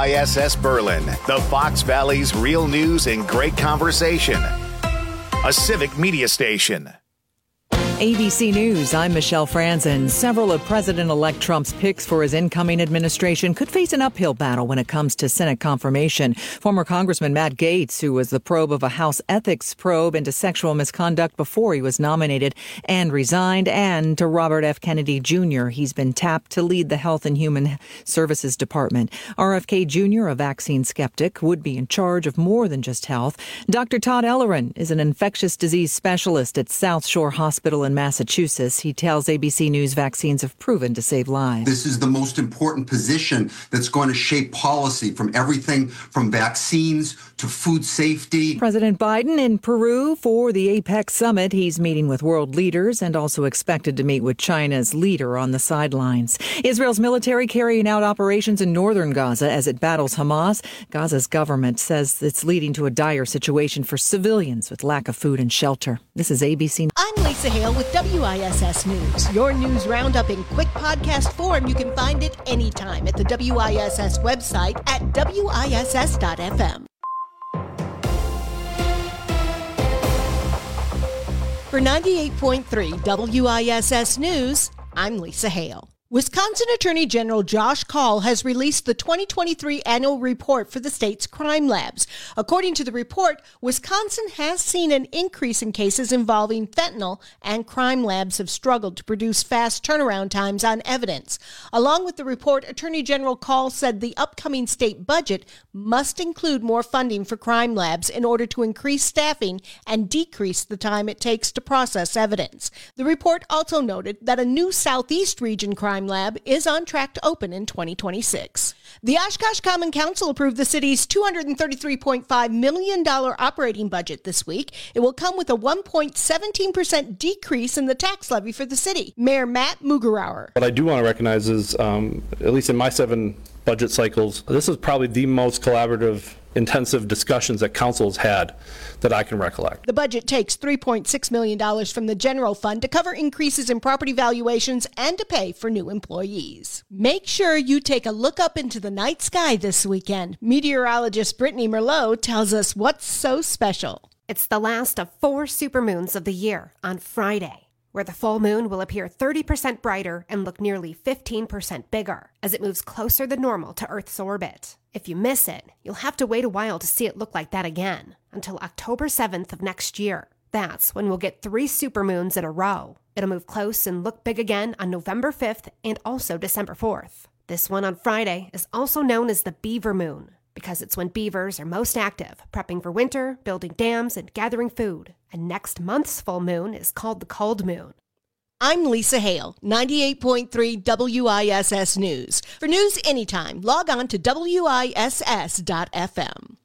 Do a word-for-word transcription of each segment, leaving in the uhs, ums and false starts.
I S S Berlin, the Fox Valley's real news and great conversation. A civic media station. A B C News, I'm Michelle Franzen. Several of President-elect Trump's picks for his incoming administration could face an uphill battle when it comes to Senate confirmation. Former Congressman Matt Gaetz, who was the probe of a House ethics probe into sexual misconduct before he was nominated and resigned, and to Robert F. Kennedy Junior He's been tapped to lead the Health and Human Services Department. R F K Junior, a vaccine skeptic, would be in charge of more than just health. Doctor Todd Ellerin is an infectious disease specialist at South Shore Hospital in Massachusetts. He tells A B C News vaccines have proven to save lives. This is the most important position that's going to shape policy, from everything from vaccines to food safety. President Biden in Peru for the APEC summit. He's meeting with world leaders and also expected to meet with China's leader on the sidelines. Israel's military carrying out operations in northern Gaza as it battles Hamas. Gaza's government says it's leading to a dire situation for civilians with lack of food and shelter. This is A B C. I'm Lisa Hale with W I S S News. Your news roundup in quick podcast form. You can find it anytime at the W I S S website at W I S S dot F M. For ninety-eight point three W I S S News, I'm Lisa Hale. Wisconsin Attorney General Josh Kaul has released the twenty twenty-three annual report for the state's crime labs. According to the report, Wisconsin has seen an increase in cases involving fentanyl, and crime labs have struggled to produce fast turnaround times on evidence. Along with the report, Attorney General Kaul said the upcoming state budget must include more funding for crime labs in order to increase staffing and decrease the time it takes to process evidence. The report also noted that a new Southeast Region crime lab is on track to open in twenty twenty-six. The Oshkosh Common Council approved the city's two hundred thirty-three point five million dollars operating budget this week. It will come with a one point one seven percent decrease in the tax levy for the city. Mayor Matt Mugerauer. What I do want to recognize is, um, at least in my seven budget cycles, this is probably the most collaborative, intensive discussions that council has had that I can recollect. The budget takes three point six million dollars from the general fund to cover increases in property valuations and to pay for new employees. Make sure you take a look up into the night sky this weekend. Meteorologist Brittany Merlot tells us what's so special. It's the last of four supermoons of the year on Friday, where the full moon will appear thirty percent brighter and look nearly fifteen percent bigger as it moves closer than normal to Earth's orbit. If you miss it, you'll have to wait a while to see it look like that again, until October seventh of next year. That's when we'll get three supermoons in a row. It'll move close and look big again on November fifth and also December fourth. This one on Friday is also known as the beaver moon, because it's when beavers are most active, prepping for winter, building dams, and gathering food. And next month's full moon is called the cold moon. I'm Lisa Hale, ninety-eight point three W I S S News. For news anytime, log on to W I S S dot F M.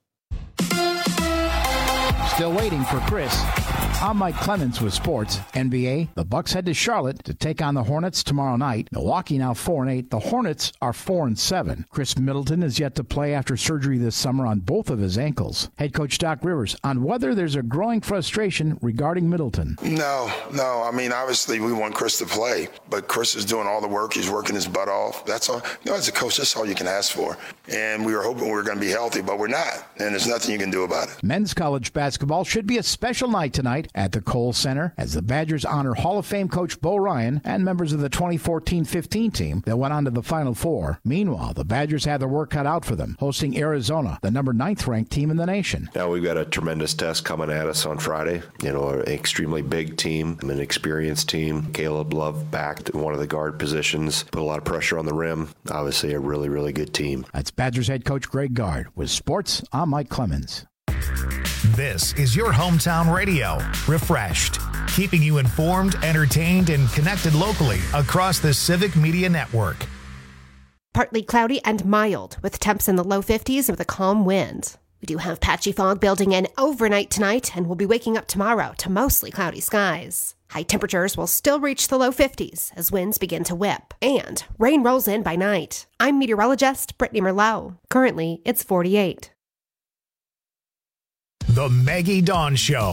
Still waiting for Chris. I'm Mike Clemens with sports. N B A, the Bucks head to Charlotte to take on the Hornets tomorrow night. Milwaukee now four and eight. The Hornets are four and seven. Chris Middleton is yet to play after surgery this summer on both of his ankles. Head coach Doc Rivers on whether there's a growing frustration regarding Middleton. No, no. I mean, obviously we want Chris to play, but Chris is doing all the work. He's working his butt off. That's all. You know, as a coach, that's all you can ask for. And we were hoping we were going to be healthy, but we're not. And there's nothing you can do about it. Men's college basketball should be a special night tonight at the Kohl Center as the Badgers honor Hall of Fame coach Bo Ryan and members of the twenty fourteen fifteen team that went on to the Final Four. Meanwhile, the Badgers have their work cut out for them, hosting Arizona, the number ninth ranked team in the nation. Now we've got a tremendous test coming at us on Friday. You know, an extremely big team, an experienced team. Caleb Love back to one of the guard positions, put a lot of pressure on the rim. Obviously a really, really good team. That's Badgers head coach Greg Gard. With sports, I'm Mike Clemens. This is your hometown radio, Refreshed, keeping you informed, entertained, and connected locally across the Civic Media Network. Partly cloudy and mild, with temps in the low fifties with a calm wind. We do have patchy fog building in overnight tonight, and we'll be waking up tomorrow to mostly cloudy skies. High temperatures will still reach the low fifties as winds begin to whip, and rain rolls in by night. I'm meteorologist Brittany Merlot. Currently, it's forty-eight. The Maggie Dawn Show,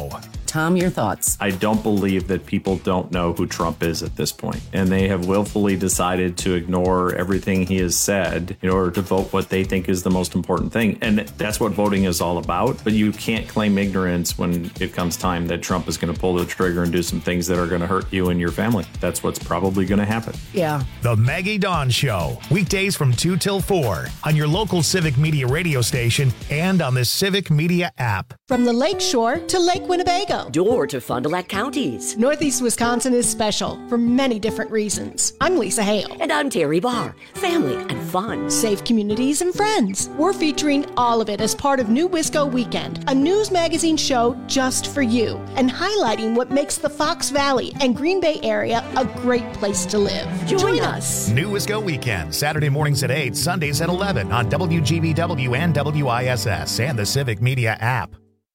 Tom, your thoughts? I don't believe that people don't know who Trump is at this point, and they have willfully decided to ignore everything he has said in order to vote what they think is the most important thing. And that's what voting is all about. But you can't claim ignorance when it comes time that Trump is going to pull the trigger and do some things that are going to hurt you and your family. That's what's probably going to happen. Yeah. The Maggie Dawn Show, weekdays from two till four on your local Civic Media radio station and on the Civic Media app. From the Lake Shore to Lake Winnebago, door to Fond du Lac counties. Northeast Wisconsin is special for many different reasons. I'm Lisa Hale. And I'm Terry Barr. Family and fun. Safe communities and friends. We're featuring all of it as part of New Wisco Weekend, a news magazine show just for you, and highlighting what makes the Fox Valley and Green Bay area a great place to live. Join, Join us. us. New Wisco Weekend, Saturday mornings at eight, Sundays at eleven on W G B W and W I S S and the Civic Media app.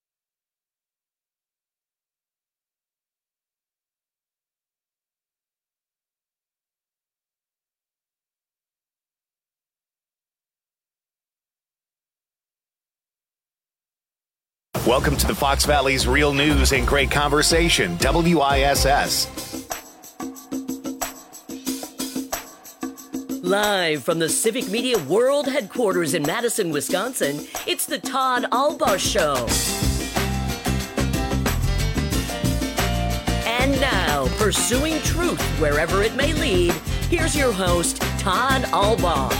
Welcome to the Fox Valley's Real News and Great Conversation, W I S S. Live from the Civic Media World Headquarters in Madison, Wisconsin, it's the Todd Albaugh Show. And now, pursuing truth wherever it may lead, here's your host, Todd Albaugh.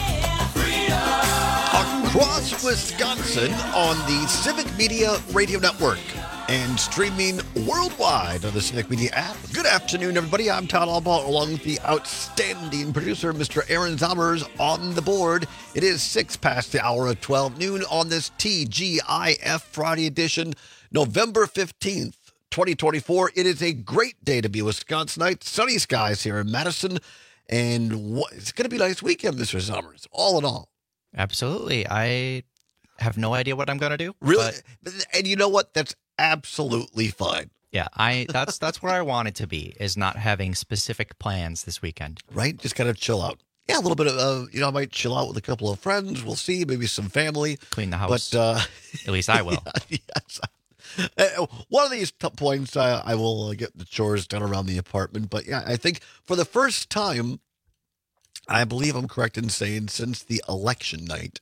Across Wisconsin on the Civic Media Radio Network and streaming worldwide on the Civic Media app. Good afternoon, everybody. I'm Todd Albaugh, along with the outstanding producer, Mister Aaron Zommers, on the board. It is six past the hour of twelve noon on this T G I F Friday edition, November fifteenth, twenty twenty-four. It is a great day to be a Wisconsinite. Sunny skies here in Madison, and what, it's going to be a nice weekend, Mister Zommers, all in all. Absolutely. I have no idea what I'm going to do. Really? But, and you know what? That's absolutely fine. Yeah, I that's that's where I want it to be, is not having specific plans this weekend. Right? Just kind of chill out. Yeah, a little bit of, uh, you know, I might chill out with a couple of friends. We'll see. Maybe some family. Clean the house. But, uh, at least I will. Yeah, yes. Uh, one of these t- points, uh, I will uh, get the chores done around the apartment. But yeah, I think for the first time, I believe I'm correct in saying since the election night,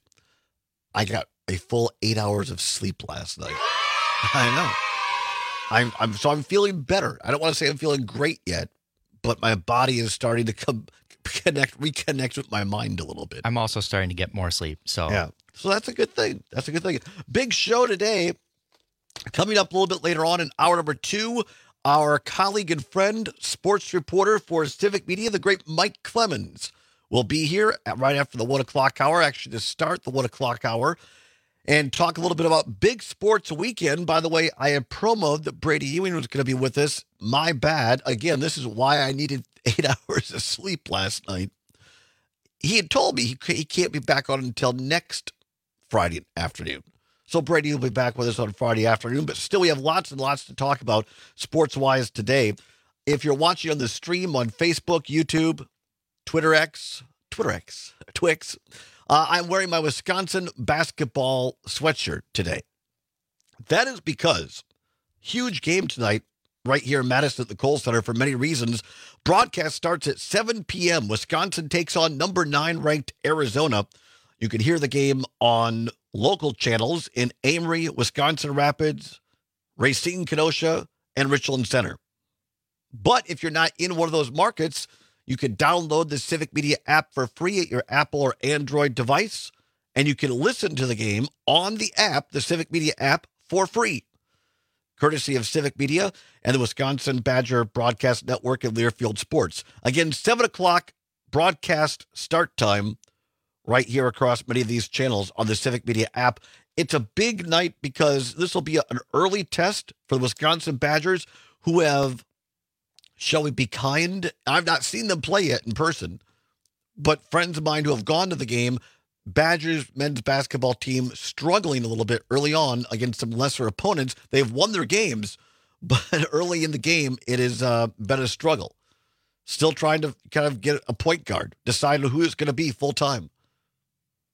I got a full eight hours of sleep last night. I know. I'm, I'm so I'm feeling better. I don't want to say I'm feeling great yet, but my body is starting to come connect, reconnect with my mind a little bit. I'm also starting to get more sleep. So yeah, so that's a good thing. That's a good thing. Big show today. Coming up a little bit later on in hour number two, our colleague and friend, sports reporter for Civic Media, the great Mike Clemens, will be here at, right after the one o'clock hour, actually to start the one o'clock hour, and talk a little bit about big sports weekend. By the way, I had promoed that Brady Ewing was going to be with us. My bad. Again, this is why I needed eight hours of sleep last night. He had told me he, he can't be back on until next Friday afternoon. So Brady will be back with us on Friday afternoon, but still we have lots and lots to talk about sports-wise today. If you're watching on the stream on Facebook, YouTube, Twitter X, Twitter X, Twix, uh, I'm wearing my Wisconsin basketball sweatshirt today. That is because huge game tonight right here in Madison at the Kohl Center for many reasons. Broadcast starts at seven p.m. Wisconsin takes on number nine ranked Arizona. You can hear the game on local channels in Amory, Wisconsin Rapids, Racine, Kenosha, and Richland Center. But if you're not in one of those markets, you can download the Civic Media app for free at your Apple or Android device, and you can listen to the game on the app, the Civic Media app, for free, courtesy of Civic Media and the Wisconsin Badger Broadcast Network and Learfield Sports. Again, seven o'clock broadcast start time right here across many of these channels on the Civic Media app. It's a big night because this will be a, an early test for the Wisconsin Badgers, who have, shall we be kind, I've not seen them play yet in person, but friends of mine who have gone to the game, Badgers men's basketball team struggling a little bit early on against some lesser opponents. They've won their games, but early in the game, it has uh, been a struggle. Still trying to kind of get a point guard, decide who it's going to be full time.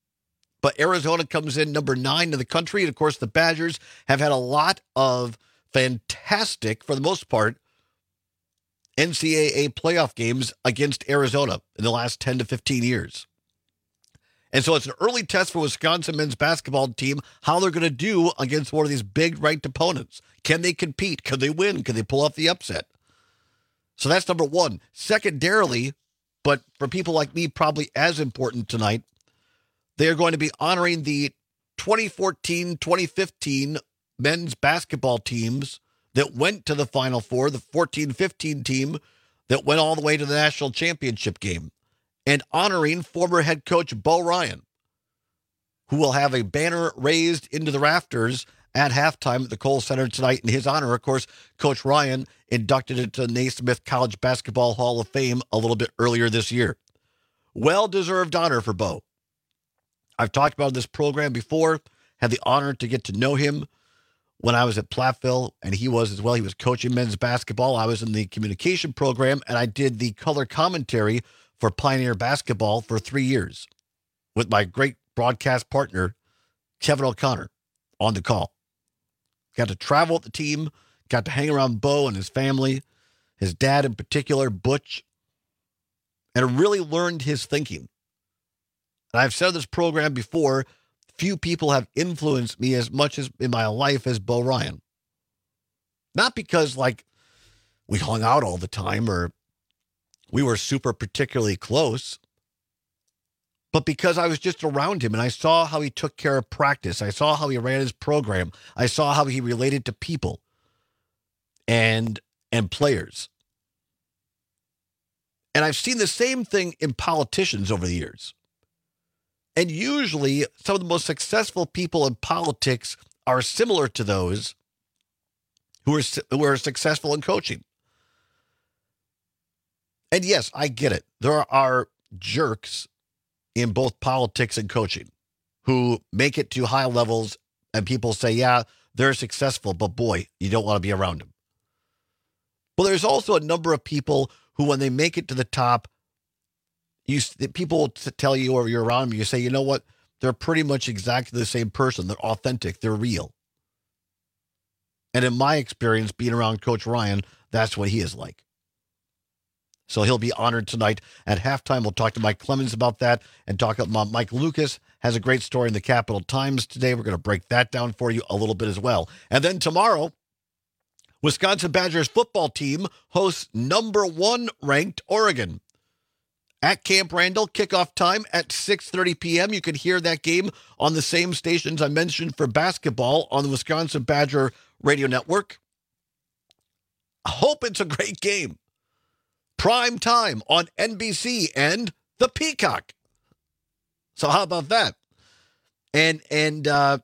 But Arizona comes in number nine in the country. And, of course, the Badgers have had a lot of fantastic, for the most part, N C double A playoff games against Arizona in the last ten to fifteen years. And so it's an early test for Wisconsin men's basketball team, how they're going to do against one of these big ranked opponents. Can they compete? Can they win? Can they pull off the upset? So that's number one. Secondarily, but for people like me, probably as important tonight, they're going to be honoring the twenty fourteen twenty fifteen men's basketball teams that went to the Final Four, the fourteen fifteen team that went all the way to the national championship game, and honoring former head coach Bo Ryan, who will have a banner raised into the rafters at halftime at the Kohl Center tonight in his honor. Of course, Coach Ryan inducted into the Naismith College Basketball Hall of Fame a little bit earlier this year. Well-deserved honor for Bo. I've talked about this program before, had the honor to get to know him when I was at Platteville, and he was as well. He was coaching men's basketball. I was in the communication program, and I did the color commentary for Pioneer Basketball for three years with my great broadcast partner, Kevin O'Connor, on the call. Got to travel with the team, got to hang around Bo and his family, his dad in particular, Butch, and really learned his thinking. And I've said this program before, few people have influenced me as much as in my life as Bo Ryan. Not because, like, we hung out all the time or we were super particularly close, but because I was just around him and I saw how he took care of practice. I saw how he ran his program. I saw how he related to people and and players. And I've seen the same thing in politicians over the years. And usually some of the most successful people in politics are similar to those who are, who are successful in coaching. And yes, I get it. There are jerks in both politics and coaching who make it to high levels and people say, yeah, they're successful, but boy, you don't want to be around them. But there's also a number of people who, when they make it to the top, you people will tell you or you're around them, you say, you know what? They're pretty much exactly the same person. They're authentic. They're real. And in my experience, being around Coach Ryan, that's what he is like. So he'll be honored tonight at halftime. We'll talk to Mike Clemens about that and talk about Mike Lucas. Has a great story in the Capital Times today. We're going to break that down for you a little bit as well. And then tomorrow, Wisconsin Badgers football team hosts number one ranked Oregon at Camp Randall. Kickoff time at six thirty p.m. You can hear that game on the same stations I mentioned for basketball on the Wisconsin Badger Radio Network. I hope it's a great game. Prime time on N B C and the Peacock. So how about that? And, and uh,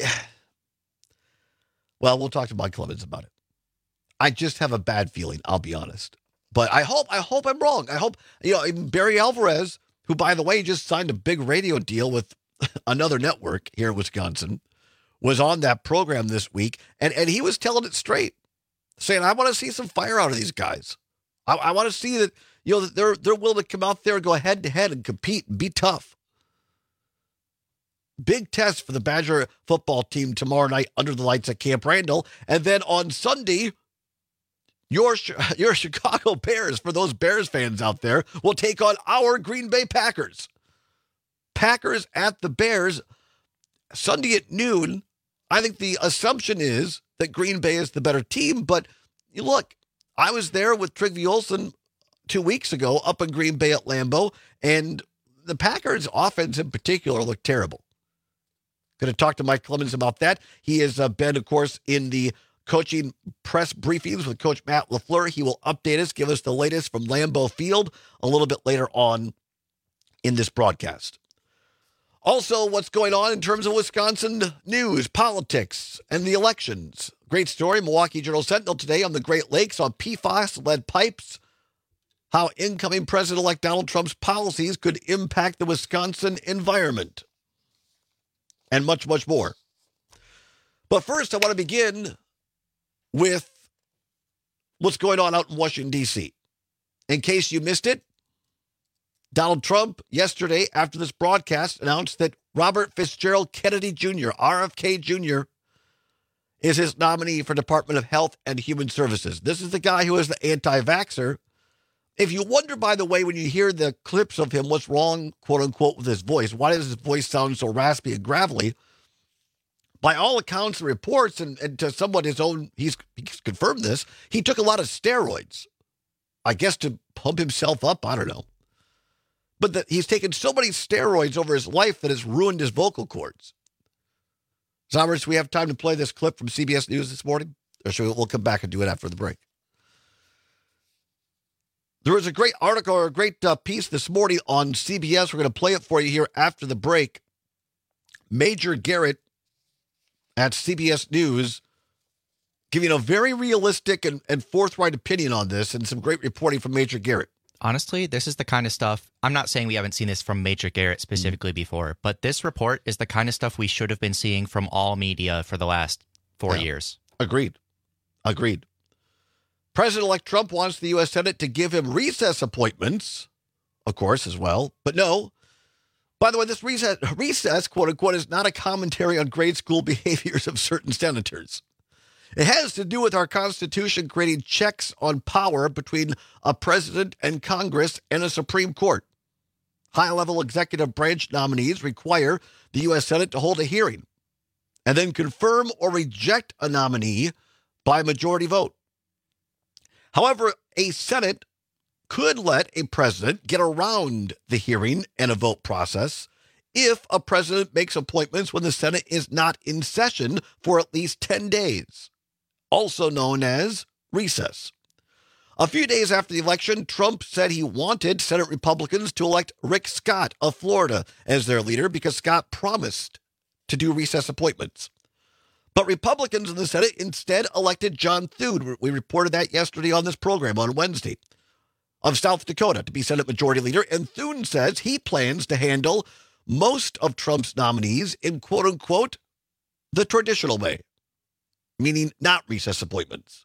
well, we'll talk to Mike Clemens about it. I just have a bad feeling, I'll be honest. But I hope, I hope I'm wrong. I hope, you know, Barry Alvarez, who, by the way, just signed a big radio deal with another network here in Wisconsin, was on that program this week. And, and he was telling it straight, saying, I want to see some fire out of these guys. I, I want to see that, you know, that they're, they're willing to come out there and go head to head and compete and be tough. Big test for the Badger football team tomorrow night under the lights at Camp Randall. And then on Sunday, Your, your Chicago Bears, for those Bears fans out there, will take on our Green Bay Packers. Packers at the Bears, Sunday at noon. I think the assumption is that Green Bay is the better team, but you look, I was there with Trygve Olsen two weeks ago up in Green Bay at Lambeau, and the Packers' offense in particular looked terrible. Going to talk to Mike Clemens about that. He has uh, been, of course, in the coaching press briefings with Coach Matt LaFleur. He will update us, give us the latest from Lambeau Field a little bit later on in this broadcast. Also, what's going on in terms of Wisconsin news, politics, and the elections. Great story, Milwaukee Journal-Sentinel today on the Great Lakes on P FAS, lead pipes, how incoming President-elect Donald Trump's policies could impact the Wisconsin environment, and much, much more. But first, I want to begin with what's going on out in Washington, D C. In case you missed it, Donald Trump yesterday, after this broadcast, announced that Robert Fitzgerald Kennedy Junior, R F K Junior, is his nominee for Department of Health and Human Services. This is the guy who is the anti-vaxxer. If you wonder, by the way, when you hear the clips of him, what's wrong, quote unquote, with his voice, why does his voice sound so raspy and gravelly? By all accounts and reports, and, and to somewhat his own, he's, he's confirmed this, he took a lot of steroids, I guess to pump himself up, I don't know. But that he's taken so many steroids over his life that it's ruined his vocal cords. Zommers, we have time to play this clip from C B S News this morning? Or should we, we'll come back and do it after the break. There was a great article or a great uh, piece this morning on C B S. We're going to play it for you here after the break. Major Garrett at C B S News giving a very realistic and, and forthright opinion on this, and some great reporting from Major Garrett. Honestly, this is the kind of stuff, I'm not saying we haven't seen this from Major Garrett specifically mm-hmm. before, but this report is the kind of stuff we should have been seeing from all media for the last four yeah. years. Agreed. Agreed. President-elect Trump wants the U S Senate to give him recess appointments, of course, as well. But no. By the way, this recess, recess, quote-unquote, is not a commentary on grade school behaviors of certain senators. It has to do with our Constitution creating checks on power between a president and Congress and a Supreme Court. High-level executive branch nominees require the U S Senate to hold a hearing and then confirm or reject a nominee by majority vote. However, a Senate could let a president get around the hearing and a vote process if a president makes appointments when the Senate is not in session for at least ten days, also known as recess. A few days after the election, Trump said he wanted Senate Republicans to elect Rick Scott of Florida as their leader because Scott promised to do recess appointments. But Republicans in the Senate instead elected John Thune. We reported that yesterday on this program on Wednesday, of South Dakota to be Senate Majority Leader. And Thune says he plans to handle most of Trump's nominees in, quote unquote, the traditional way, meaning not recess appointments.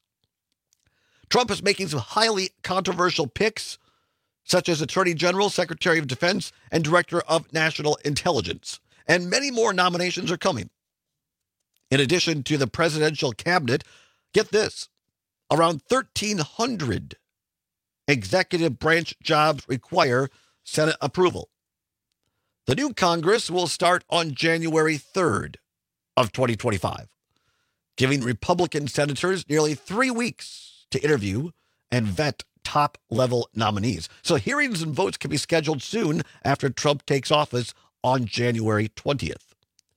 Trump is making some highly controversial picks, such as Attorney General, Secretary of Defense, and Director of National Intelligence. And many more nominations are coming. In addition to the presidential cabinet, get this, around thirteen hundred executive branch jobs require Senate approval. The new Congress will start on January third of twenty twenty-five, giving Republican senators nearly three weeks to interview and vet top-level nominees. So hearings and votes can be scheduled soon after Trump takes office on January twentieth.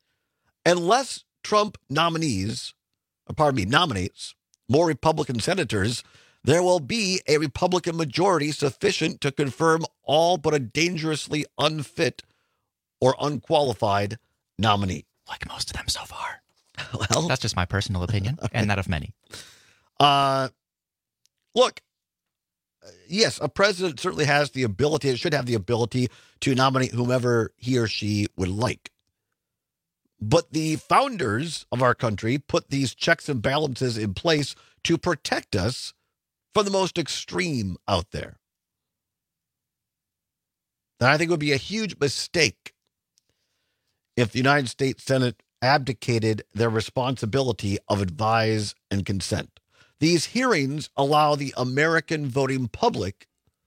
Unless Trump nominees, or pardon me, nominates more Republican senators, there will be a Republican majority sufficient to confirm all but a dangerously unfit or unqualified nominee. Like most of them so far. Well, that's just my personal opinion, okay. And that of many. Uh, look, yes, a president certainly has the ability, should have the ability to nominate whomever he or she would like. But the founders of our country put these checks and balances in place to protect us from the most extreme out there. And I think it would be a huge mistake if the United States Senate abdicated their responsibility of advise and consent. These hearings allow the American voting public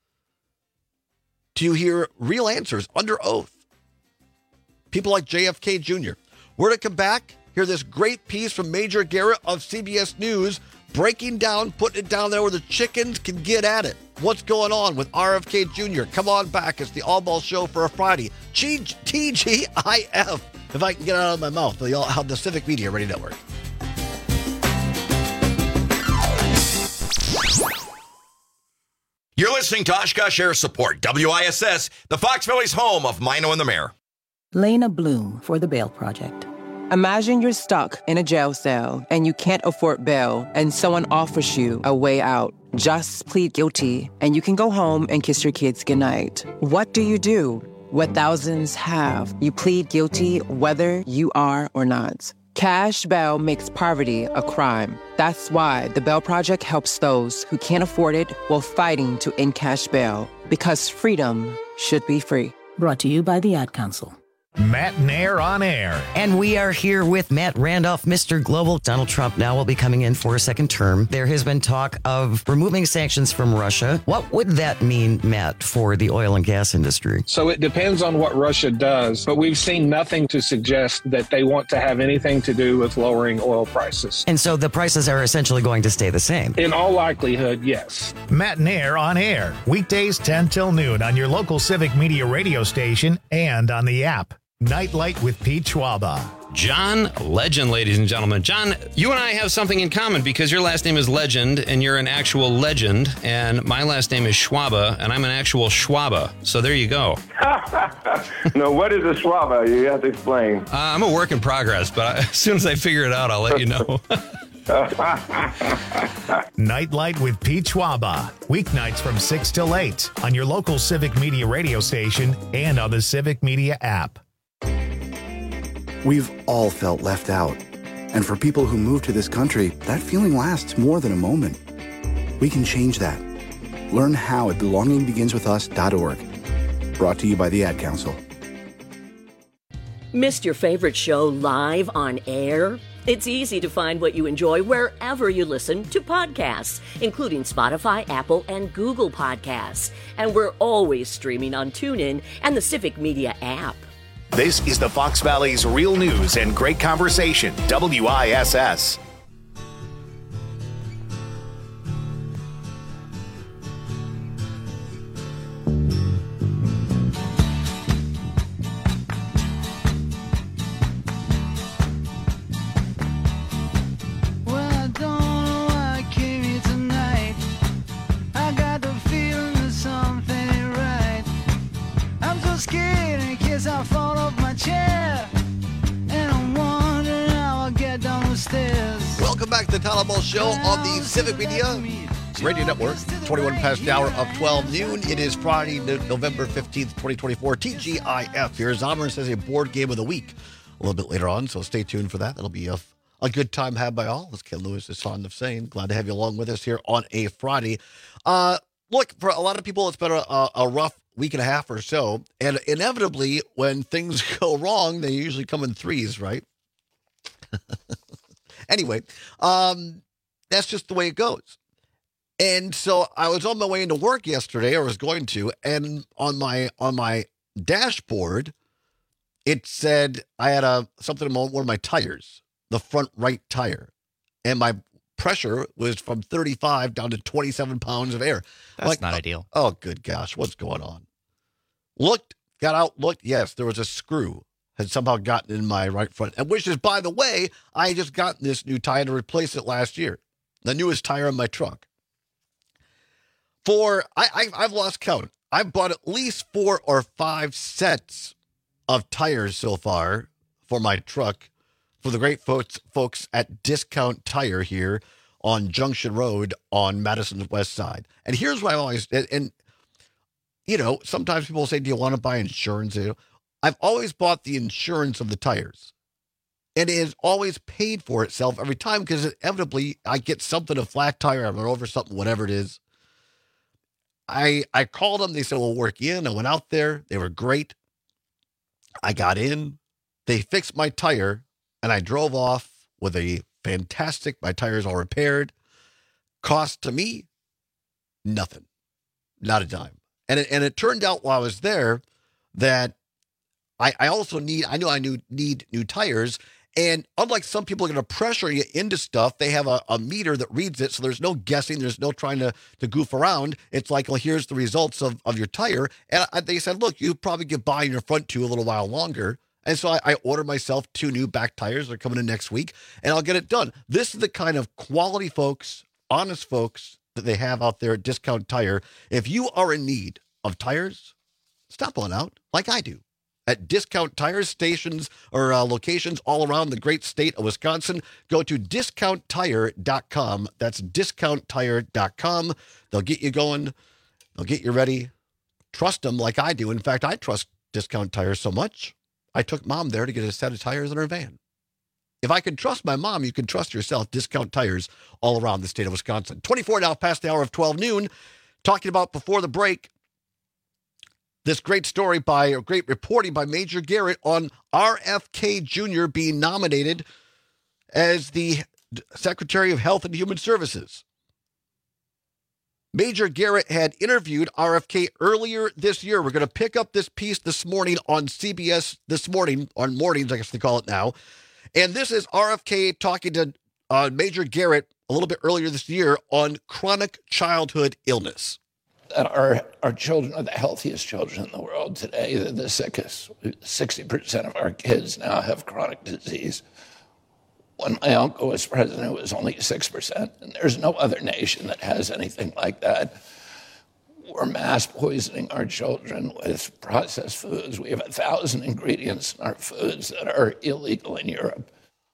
to hear real answers under oath. People like J F K Junior We're to come back, hear this great piece from Major Garrett of C B S News, breaking down, putting it down there where the chickens can get at it. What's going on with R F K Junior? Come on back. It's the All Ball Show for a Friday. T G I F, if I can get it out of my mouth. The, the Civic Media Radio Network. You're listening to Oshkosh Air Support, W I S S, the Fox Valley's home of Mino and the Mayor. Lena Bloom for the Bail Project. Imagine you're stuck in a jail cell and you can't afford bail and someone offers you a way out. Just plead guilty and you can go home and kiss your kids goodnight. What do you do? What thousands have. You plead guilty whether you are or not. Cash bail makes poverty a crime. That's why the Bail Project helps those who can't afford it while fighting to end cash bail. Because freedom should be free. Brought to you by the Ad Council. Matt Nair on air. And we are here with Matt Randolph, Mister Global. Donald Trump now will be coming in for a second term. There has been talk of removing sanctions from Russia. What would that mean, Matt, for the oil and gas industry? So it depends on what Russia does, but we've seen nothing to suggest that they want to have anything to do with lowering oil prices. And so the prices are essentially going to stay the same? In all likelihood, yes. Matt Nair on air. Weekdays ten till noon on your local Civic Media radio station and on the app. Nightlight with Pete Schwaba. John Legend, ladies and gentlemen. John, you and I have something in common because your last name is Legend and you're an actual legend, and my last name is Schwaba and I'm an actual Schwaba. So there you go. No, what is a Schwaba? You have to explain. Uh, I'm a work in progress, but as soon as I figure it out, I'll let you know. Nightlight with Pete Schwaba. Weeknights from six till eight on your local Civic Media radio station and on the Civic Media app. We've all felt left out. And for people who move to this country, that feeling lasts more than a moment. We can change that. Learn how at belonging begins with us dot org. Brought to you by the Ad Council. Missed your favorite show live on air? It's easy to find what you enjoy wherever you listen to podcasts, including Spotify, Apple, and Google Podcasts. And we're always streaming on TuneIn and the Civic Media app. This is the Fox Valley's real news and great conversation, W I S S. Welcome back to the Tyler Ball Show on the Civic Media Radio Network. twenty-one past the hour of twelve noon. It is Friday, November fifteenth, twenty twenty-four. T G I F. Here Zomer says a board game of the week a little bit later on, so stay tuned for that. That'll be a, a good time had by all, as Ken Lewis is fond of saying. Glad to have you along with us here on a Friday. Uh, look, for a lot of people, it's been a, a, a rough week and a half or so, and inevitably, when things go wrong, they usually come in threes, right? Anyway, um, that's just the way it goes. And so I was on my way into work yesterday, or was going to, and on my on my dashboard, it said I had a something on one of my tires, the front right tire, and my pressure was from thirty-five down to twenty-seven pounds of air. That's like, not oh, ideal. Oh, good gosh, what's going on? Looked, got out, looked. Yes, there was a screw had somehow gotten in my right front, and which is, by the way, I had just gotten this new tire to replace it last year, the newest tire in my truck. For I, I I've lost count. I've bought at least four or five sets of tires so far for my truck for the great folks folks at Discount Tire here on Junction Road on Madison's West Side. And here's what I always and, and you know, sometimes people say, "Do you want to buy insurance?" You know, I've always bought the insurance of the tires, and it has always paid for itself every time because inevitably I get something, a flat tire, I run over something, whatever it is. I I called them. They said, "We'll work you in." I went out there. They were great. I got in. They fixed my tire, and I drove off with a fantastic, my tires all repaired. Cost to me, nothing. Not a dime. And it, and it turned out while I was there that I, I also need, I knew I knew need new tires. And unlike some people are going to pressure you into stuff, they have a, a meter that reads it. So there's no guessing. There's no trying to, to goof around. It's like, well, here's the results of, of your tire. And I, they said, look, you probably get by in your front two a little while longer. And so I, I ordered myself two new back tires. They're coming in next week, and I'll get it done. This is the kind of quality folks, honest folks that they have out there at Discount Tire. If you are in need of tires, stop on out like I do at Discount Tire stations or uh, locations all around the great state of Wisconsin. Go to discount tire dot com. That's discount tire dot com. They'll get you going. They'll get you ready. Trust them like I do. In fact, I trust Discount Tire so much, I took Mom there to get a set of tires in her van. If I can trust my mom, you can trust yourself. Discount Tires all around the state of Wisconsin. twenty-four now past the hour of twelve noon. Talking about before the break, this great story by, or great reporting by Major Garrett on R F K Junior being nominated as the Secretary of Health and Human Services. Major Garrett had interviewed R F K earlier this year. We're going to pick up this piece this morning on C B S This Morning, on mornings, I guess they call it now. And this is R F K talking to uh, Major Garrett a little bit earlier this year on chronic childhood illness. That our, our children are the healthiest children in the world today. They're the sickest. sixty percent of our kids now have chronic disease. When my uncle was president, it was only six percent, and there's no other nation that has anything like that. We're mass poisoning our children with processed foods. We have a thousand ingredients in our foods that are illegal in Europe.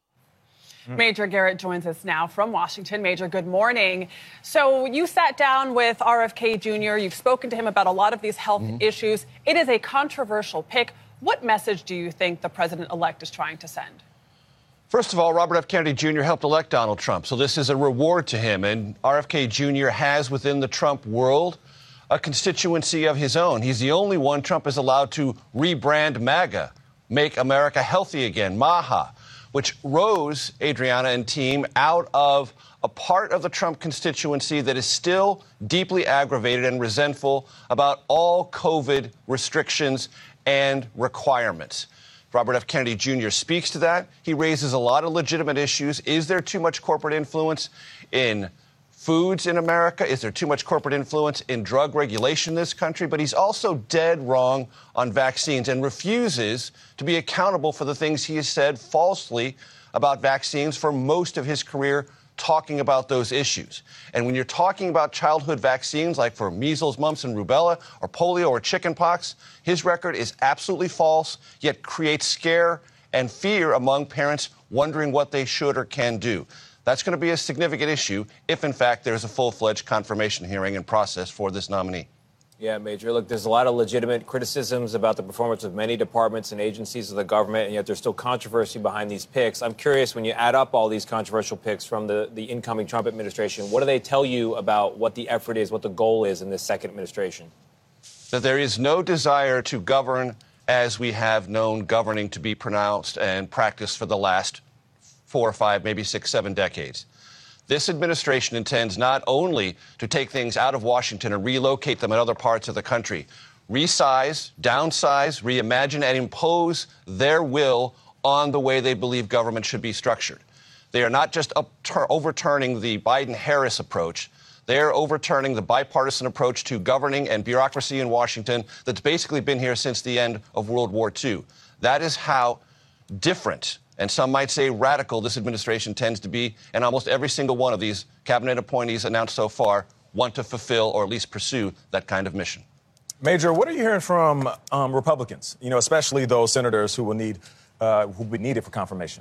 Major Garrett joins us now from Washington. Major, good morning. So you sat down with R F K Junior You've spoken to him about a lot of these health mm-hmm. issues. It is a controversial pick. What message do you think the president-elect is trying to send? First of all, Robert F. Kennedy Junior helped elect Donald Trump, so this is a reward to him. And R F K Junior has within the Trump world a constituency of his own. He's the only one Trump is allowed to rebrand MAGA, Make America Healthy Again, MAHA, which rose Adriana and team out of a part of the Trump constituency that is still deeply aggravated and resentful about all COVID restrictions and requirements. Robert F. Kennedy Junior speaks to that. He raises a lot of legitimate issues. Is there too much corporate influence in foods in America? Is there too much corporate influence in drug regulation in this country? But he's also dead wrong on vaccines and refuses to be accountable for the things he has said falsely about vaccines for most of his career, talking about those issues. And when you're talking about childhood vaccines, like for measles, mumps, and rubella, or polio, or chickenpox, his record is absolutely false, yet creates scare and fear among parents wondering what they should or can do. That's going to be a significant issue if, in fact, there's a full-fledged confirmation hearing and process for this nominee. Yeah, Major. Look, there's a lot of legitimate criticisms about the performance of many departments and agencies of the government, and yet there's still controversy behind these picks. I'm curious, when you add up all these controversial picks from the, the incoming Trump administration, what do they tell you about what the effort is, what the goal is in this second administration? That there is no desire to govern as we have known governing to be pronounced and practiced for the last four or five, maybe six, seven decades. This administration intends not only to take things out of Washington and relocate them in other parts of the country, resize, downsize, reimagine, and impose their will on the way they believe government should be structured. They are not just uptur- overturning the Biden-Harris approach. They are overturning the bipartisan approach to governing and bureaucracy in Washington that's basically been here since the end of World War Two. That is how different, and some might say radical, this administration tends to be, and almost every single one of these cabinet appointees announced so far want to fulfill or at least pursue that kind of mission. Major, what are you hearing from um, Republicans, you know, especially those senators who will need, uh, who will be needed for confirmation?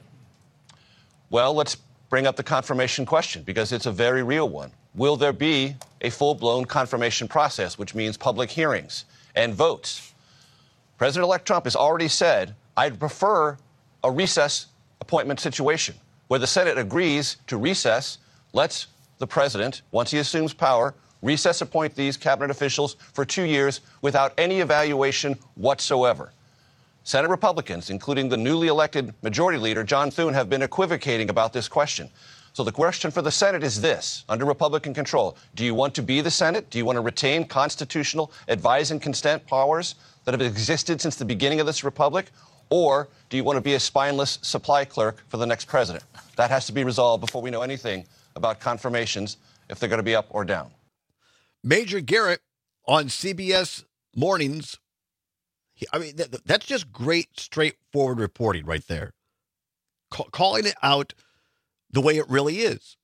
Well, let's bring up the confirmation question, because it's a very real one. Will there be a full-blown confirmation process, which means public hearings and votes? President-elect Trump has already said, I'd prefer a recess appointment situation where the Senate agrees to recess, lets the president, once he assumes power, recess appoint these cabinet officials for two years without any evaluation whatsoever. Senate Republicans, including the newly elected majority leader, John Thune, have been equivocating about this question. So the question for the Senate is this, under Republican control. Do you want to be the Senate? Do you want to retain constitutional advise and consent powers that have existed since the beginning of this republic? Or do you want to be a spineless supply clerk for the next president? That has to be resolved before we know anything about confirmations, if they're going to be up or down. Major Garrett on C B S Mornings. He, I mean, th- that's just great, straightforward reporting right there. Ca- calling it out the way it really is.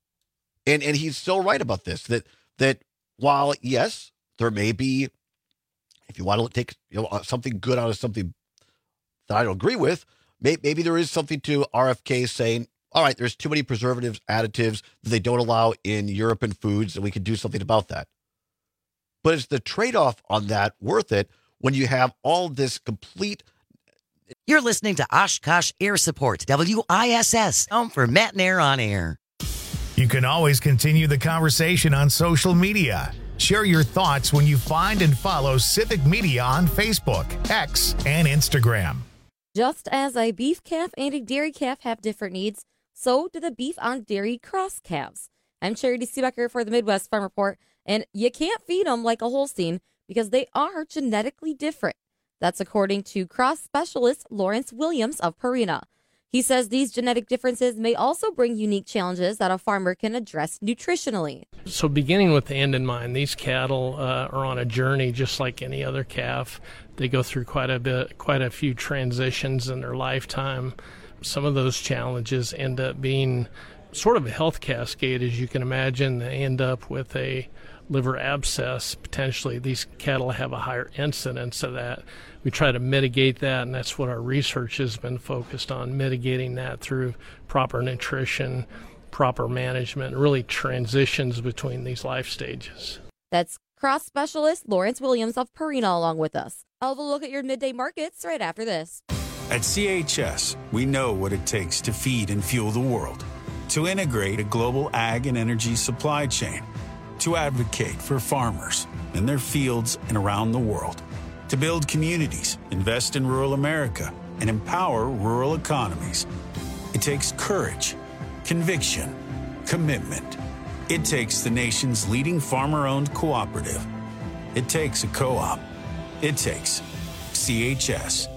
And and he's so right about this, that that while, yes, there may be, if you want to take you know, something good out of something that I don't agree with, may, maybe there is something to R F K saying, all right, there's too many preservatives, additives that they don't allow in European foods, and we can do something about that. But is the trade-off on that worth it when you have all this complete... You're listening to Oshkosh Air Support, W I S S, home for Matt and Air on air. You can always continue the conversation on social media. Share your thoughts when you find and follow Civic Media on Facebook, X, and Instagram. Just as a beef calf and a dairy calf have different needs, so do the beef on dairy cross calves. I'm Charity Seebecker for the Midwest Farm Report, and you can't feed them like a Holstein because they are genetically different. That's according to cross specialist Lawrence Williams of Purina. He says these genetic differences may also bring unique challenges that a farmer can address nutritionally. So beginning with the end in mind, these cattle uh, are on a journey just like any other calf. They go through quite a bit, quite a few transitions in their lifetime. Some of those challenges end up being sort of a health cascade, as you can imagine. They end up with a liver abscess. Potentially, these cattle have a higher incidence of that. We try to mitigate that, and that's what our research has been focused on, mitigating that through proper nutrition, proper management, really transitions between these life stages. That's cross specialist Lawrence Williams of Purina along with us. I'll have a look at your midday markets right after this. At C H S, we know what it takes to feed and fuel the world, to integrate a global ag and energy supply chain, to advocate for farmers in their fields and around the world, to build communities, invest in rural America, and empower rural economies. It takes courage, conviction, commitment. It takes the nation's leading farmer-owned cooperative. It takes a co-op. It takes C H S.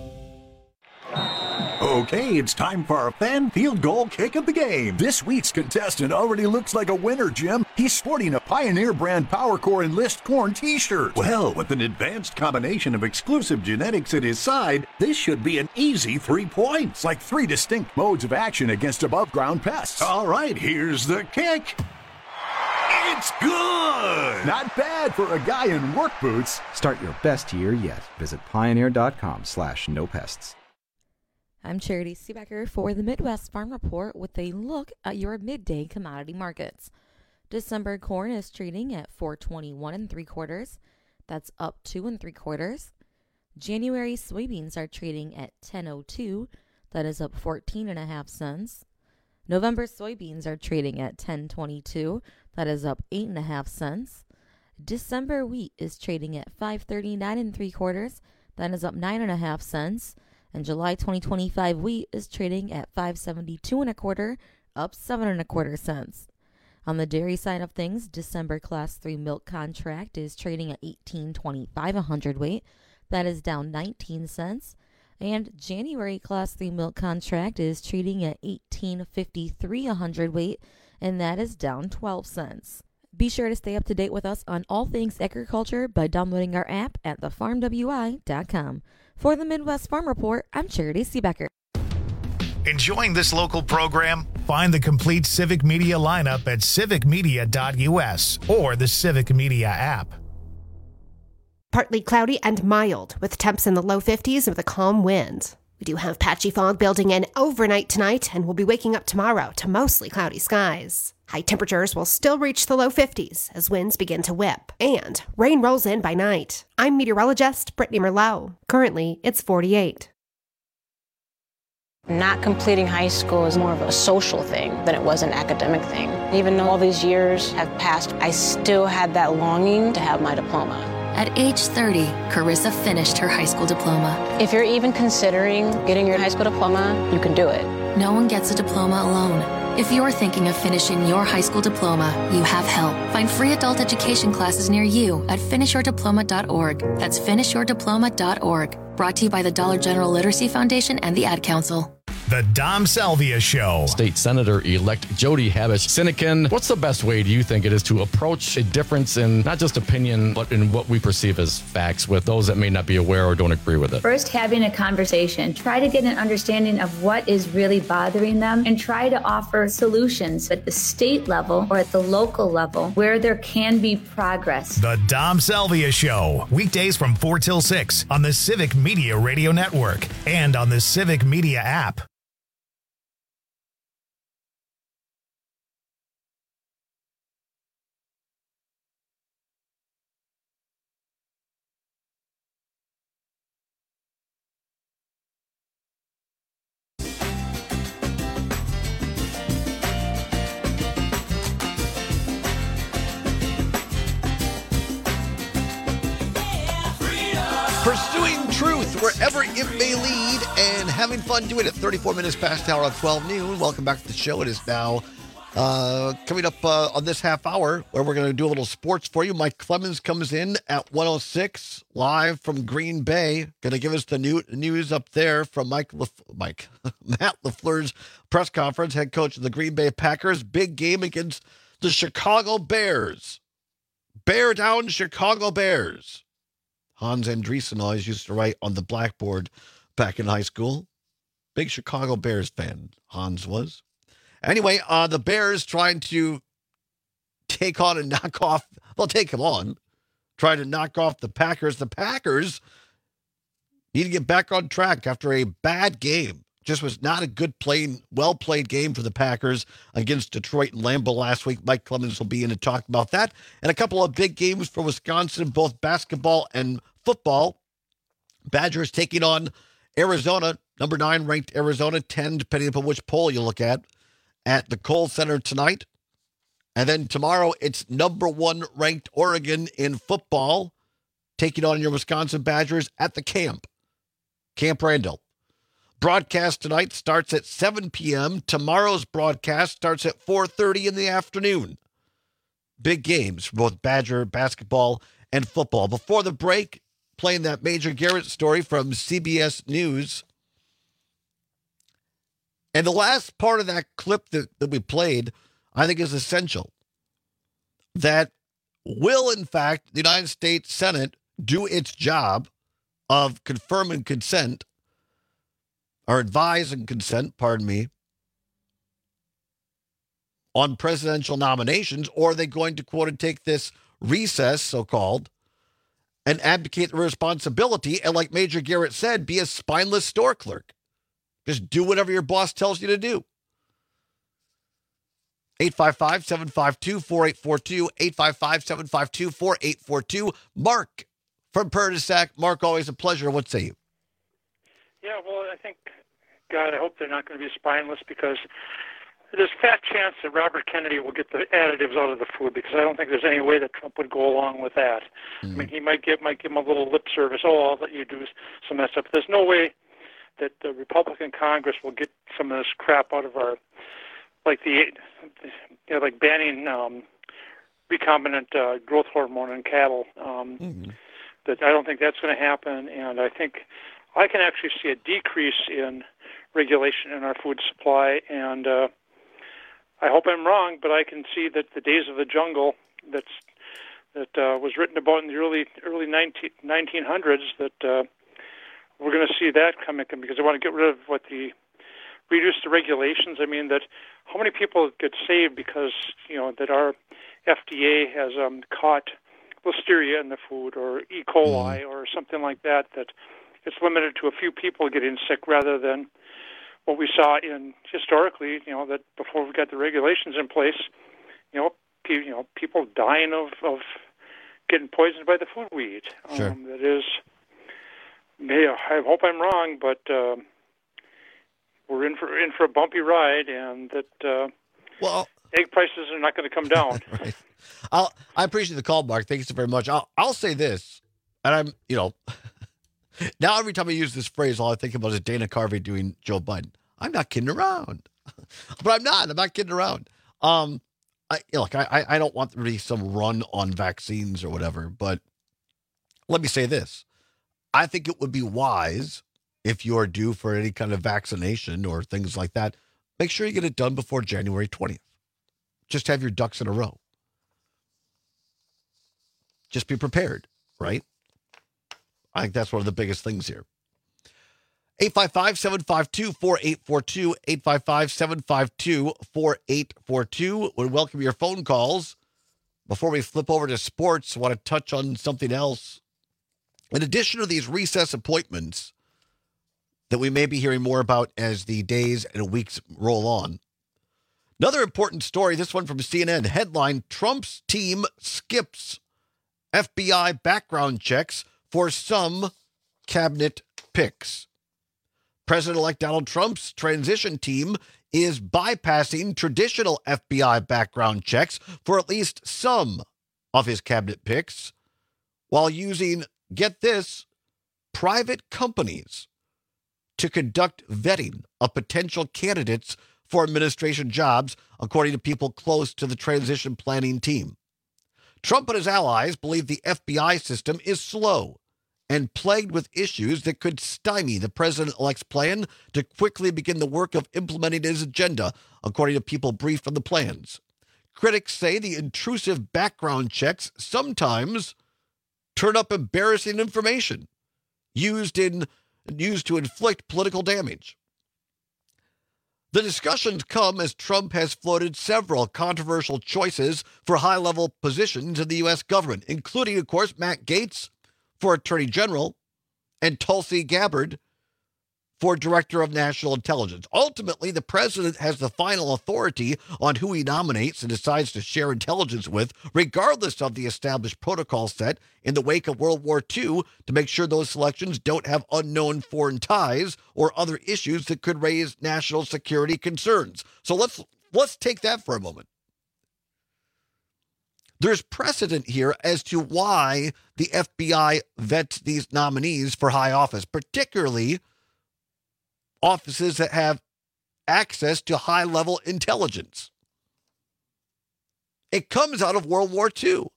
Okay, it's time for our fan field goal kick of the game. This week's contestant already looks like a winner, Jim. He's sporting a Pioneer brand PowerCore Enlist Corn t-shirt. Well, with an advanced combination of exclusive genetics at his side, this should be an easy three points, like three distinct modes of action against above-ground pests. All right, here's the kick. It's good! Not bad for a guy in work boots. Start your best year yet. Visit pioneer.com slash no pests. I'm Charity Seebecker for the Midwest Farm Report with a look at your midday commodity markets. December corn is trading at four twenty-one and three quarters. That's up two and three quarters. January soybeans are trading at ten oh two. That is up fourteen and a half cents. November soybeans are trading at ten twenty-two. That is up eight and a half cents. December wheat is trading at five thirty-nine and three quarters. That is up nine and a half cents. And July twenty twenty-five wheat is trading at five seventy-two and a quarter, up seven and a quarter cents. On the dairy side of things, December class three milk contract is trading at eighteen twenty-five a hundredweight. That is down nineteen cents. And January class three milk contract is trading at eighteen fifty-three a hundredweight, and that is down twelve cents. Be sure to stay up to date with us on all things agriculture by downloading our app at the farm w i dot com. For the Midwest Farm Report, I'm Charity Seebecker. Enjoying this local program? Find the complete Civic Media lineup at civic media dot u s or the Civic Media app. Partly cloudy and mild, with temps in the low fifties with a calm wind. We do have patchy fog building in overnight tonight, and we'll be waking up tomorrow to mostly cloudy skies. High temperatures will still reach the low fifties as winds begin to whip, and rain rolls in by night. I'm meteorologist Brittany Merlot. Currently, it's forty-eight. Not completing high school is more of a social thing than it was an academic thing. Even though all these years have passed, I still had that longing to have my diploma. At age thirty, Carissa finished her high school diploma. If you're even considering getting your high school diploma, you can do it. No one gets a diploma alone. If you're thinking of finishing your high school diploma, you have help. Find free adult education classes near you at finish your diploma dot org. That's finish your diploma dot org. Brought to you by the Dollar General Literacy Foundation and the Ad Council. The Dom Salvia Show. State Senator-elect Jody Habush-Sinekin, what's the best way, do you think, it is to approach a difference in not just opinion, but in what we perceive as facts with those that may not be aware or don't agree with it? First, having a conversation. Try to get an understanding of what is really bothering them and try to offer solutions at the state level or at the local level where there can be progress. The Dom Salvia Show. Weekdays from four till six on the Civic Media Radio Network and on the Civic Media app. Pursuing truth wherever it may lead and having fun doing it. thirty-four minutes past the hour on twelve noon. Welcome back to the show. It is now uh, coming up uh, on this half hour where we're going to do a little sports for you. Mike Clemens comes in at one oh six live from Green Bay. Going to give us the new news up there from Mike, Lef- Mike Matt LaFleur's press conference, head coach of the Green Bay Packers. Big game against the Chicago Bears. Bear down, Chicago Bears. Hans Andreessen always used to write on the blackboard back in high school. Big Chicago Bears fan, Hans was. Anyway, uh, the Bears trying to take on and knock off, well, take them on, trying to knock off the Packers. The Packers need to get back on track after a bad game. Just was not a good playing, well-played game for the Packers against Detroit and Lambeau last week. Mike Clemens will be in to talk about that. And a couple of big games for Wisconsin, both basketball and football. Badgers taking on Arizona, number nine ranked Arizona, ten, depending upon which poll you look at, at the Kohl Center tonight. And then tomorrow, it's number one ranked Oregon in football, taking on your Wisconsin Badgers at the camp, Camp Randall. Broadcast tonight starts at seven p.m. Tomorrow's broadcast starts at four thirty in the afternoon. Big games for both Badger basketball and football. Before the break, playing that Major Garrett story from C B S News. And the last part of that clip that, that we played, I think, is essential. That will, in fact, the United States Senate do its job of confirm and consent, or advise and consent, pardon me, on presidential nominations, or are they going to, quote, and take this recess, so-called, and abdicate the responsibility, and like Major Garrett said, be a spineless store clerk? Just do whatever your boss tells you to do. eight five five, seven five two, four eight four two, eight five five, seven five two, four eight four two. Mark from Perdisac. Mark, always a pleasure. What say you? Yeah, well, I think, God, I hope they're not going to be spineless, because there's a fat chance that Robert Kennedy will get the additives out of the food, because I don't think there's any way that Trump would go along with that. Mm-hmm. I mean, he might give, might give him a little lip service. Oh, I'll let you do some of that stuff. But there's no way that the Republican Congress will get some of this crap out of our, like the, you know, like banning um, recombinant uh, growth hormone in cattle. Um, mm-hmm. That I don't think that's going to happen, and I think I can actually see a decrease in regulation in our food supply, and uh, I hope I'm wrong, but I can see that the days of the jungle that's that uh, was written about in the early early nineteen hundreds, that uh, we're going to see that coming, because I want to get rid of what the reduce the regulations. I mean, that how many people get saved because, you know, that our F D A has um, caught Listeria in the food, or E. coli, mm. or something like that, that it's limited to a few people getting sick, rather than what we saw in historically, you know, that before we got the regulations in place, you know, pe- you know, people dying of, of getting poisoned by the food we eat. Sure. Um, that is, yeah, I hope I'm wrong, but uh, we're in for in for a bumpy ride, and that uh, well, egg prices are not going to come down. Right. I'll, I appreciate the call, Mark. Thank you so very much. I'll, I'll say this, and I'm, you know, now every time I use this phrase, all I think about is Dana Carvey doing Joe Biden. I'm not kidding around, but I'm not. I'm not kidding around. Um, I you know, look, I I don't want there to be some run on vaccines or whatever, but let me say this: I think it would be wise, if you're due for any kind of vaccination or things like that, make sure you get it done before January twentieth. Just have your ducks in a row. Just be prepared, right? I think that's one of the biggest things here. eight five five, seven five two, four eight four two, eight five five, seven five two, four eight four two. We welcome your phone calls. Before we flip over to sports, I want to touch on something else. In addition to these recess appointments that we may be hearing more about as the days and weeks roll on, another important story, this one from C N N, headline, Trump's team skips F B I background checks for some cabinet picks. President-elect Donald Trump's transition team is bypassing traditional F B I background checks for at least some of his cabinet picks, while using, get this, private companies to conduct vetting of potential candidates for administration jobs, according to people close to the transition planning team. Trump and his allies believe the F B I system is slow and plagued with issues that could stymie the president-elect's plan to quickly begin the work of implementing his agenda, according to people briefed on the plans. Critics say the intrusive background checks sometimes turn up embarrassing information used in used to inflict political damage. The discussions come as Trump has floated several controversial choices for high-level positions in the U S government, including, of course, Matt Gaetz for Attorney General and Tulsi Gabbard for Director of National Intelligence. Ultimately, the president has the final authority on who he nominates and decides to share intelligence with, regardless of the established protocol set in the wake of World War Two, to make sure those selections don't have unknown foreign ties or other issues that could raise national security concerns. So let's let's take that for a moment. There's precedent here as to why the F B I vets these nominees for high office, particularly offices that have access to high-level intelligence. It comes out of World War Two.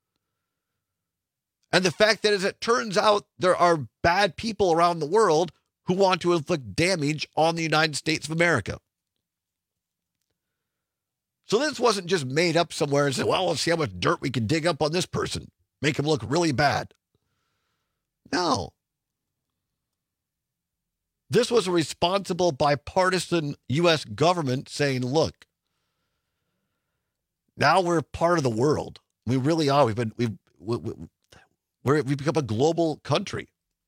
And the fact that, as it turns out, there are bad people around the world who want to inflict damage on the United States of America. So this wasn't just made up somewhere and said, well, let's see how much dirt we can dig up on this person, make him look really bad. No. This was a responsible, bipartisan U S government saying, look, now we're part of the world. We really are. We've been, we've, we, we, we're, we've become a global country.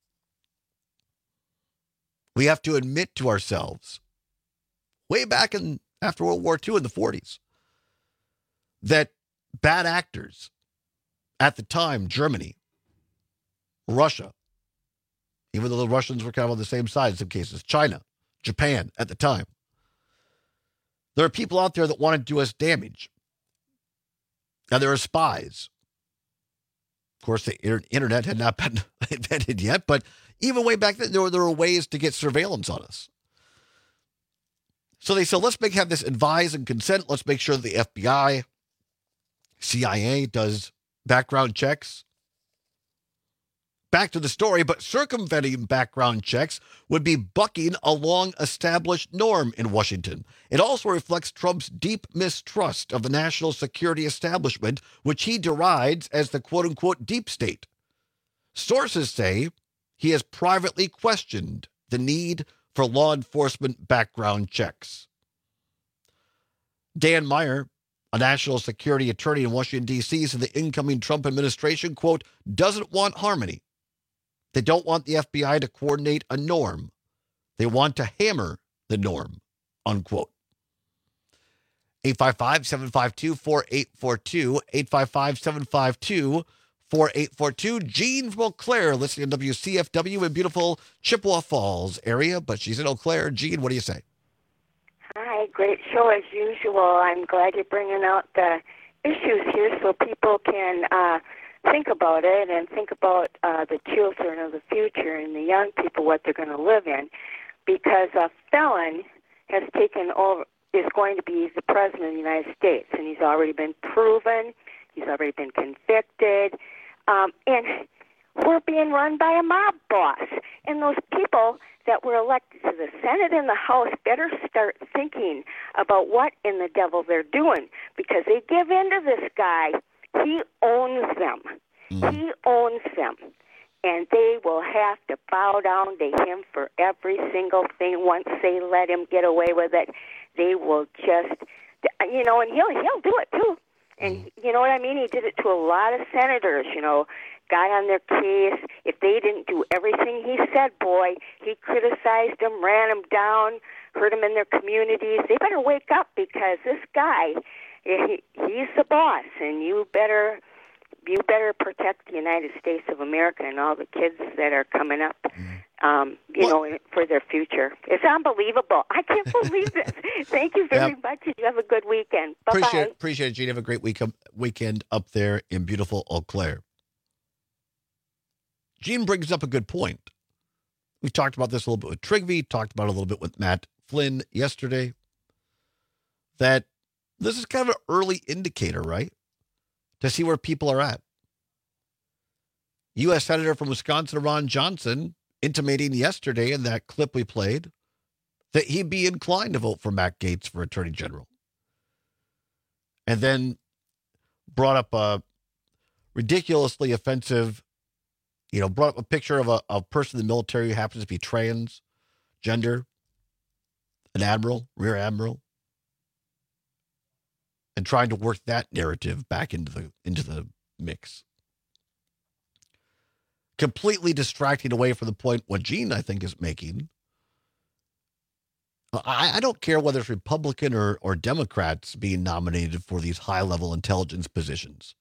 We have to admit to ourselves, way back in after World War Two in the forties, that bad actors at the time, Germany, Russia, even though the Russians were kind of on the same side in some cases, China, Japan at the time. There are people out there that want to do us damage. And there are spies. Of course, the internet had not been invented yet, but even way back then, there were, there were ways to get surveillance on us. So they said, let's make have this advise and consent. Let's make sure that the F B I, C I A does background checks. Back to the story, but circumventing background checks would be bucking a long-established norm in Washington. It also reflects Trump's deep mistrust of the national security establishment, which he derides as the quote-unquote deep state. Sources say he has privately questioned the need for law enforcement background checks. Dan Meyer, a national security attorney in Washington, D C, said the incoming Trump administration, quote, doesn't want harmony. They don't want the F B I to coordinate a norm. They want to hammer the norm, unquote. eight five five, seven five two, four eight four two, eight five five, seven five two, four eight four two. Jean from Eau Claire, listening to W C F W in beautiful Chippewa Falls area, but she's in Eau Claire. Jean, what do you say? Hi, great show as usual. I'm glad you're bringing out the issues here so people can uh, think about it and think about uh, the children of the future and the young people, what they're going to live in, because a felon has taken over, is going to be the president of the United States, and he's already been proven, he's already been convicted, um, and we're being run by a mob boss. And those people that were elected to the Senate and the House better start thinking about what in the devil they're doing, because they give in to this guy. He owns them. Mm-hmm. He owns them. And they will have to bow down to him for every single thing. Once they let him get away with it, they will just, you know, and he'll he'll do it too. And you know what I mean? He did it to a lot of senators, you know, got on their case. If they didn't do everything he said, boy, he criticized them, ran them down, hurt them in their communities. They better wake up, because this guy, he, he's the boss, and you better you better protect the United States of America and all the kids that are coming up, um, you well, know, for their future. It's unbelievable. I can't believe this. Thank you very yep. much. You have a good weekend. Bye-bye. Appreciate it. Appreciate it, Gene. Have a great week, weekend up there in beautiful Eau Claire. Gene brings up a good point. We've talked about this a little bit with Trigby, talked about it a little bit with Matt Flynn yesterday, that this is kind of an early indicator, right? To see where people are at. U S Senator from Wisconsin, Ron Johnson, intimating yesterday in that clip we played that he'd be inclined to vote for Matt Gaetz for Attorney General. And then brought up a ridiculously offensive, you know, brought up a picture of a, a person in the military who happens to be transgender, an admiral, rear admiral, and trying to work that narrative back into the into the mix. Completely distracting away from the point what Gene, I think, is making. I, I don't care whether it's Republican or, or Democrats being nominated for these high-level intelligence positions.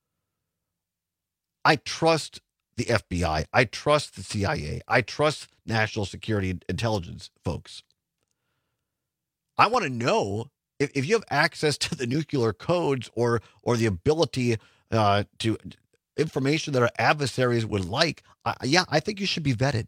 I trust the F B I. I trust the C I A. I trust national security intelligence folks. I want to know if, if you have access to the nuclear codes or or the ability uh, to information that our adversaries would like. Uh, yeah, I think you should be vetted.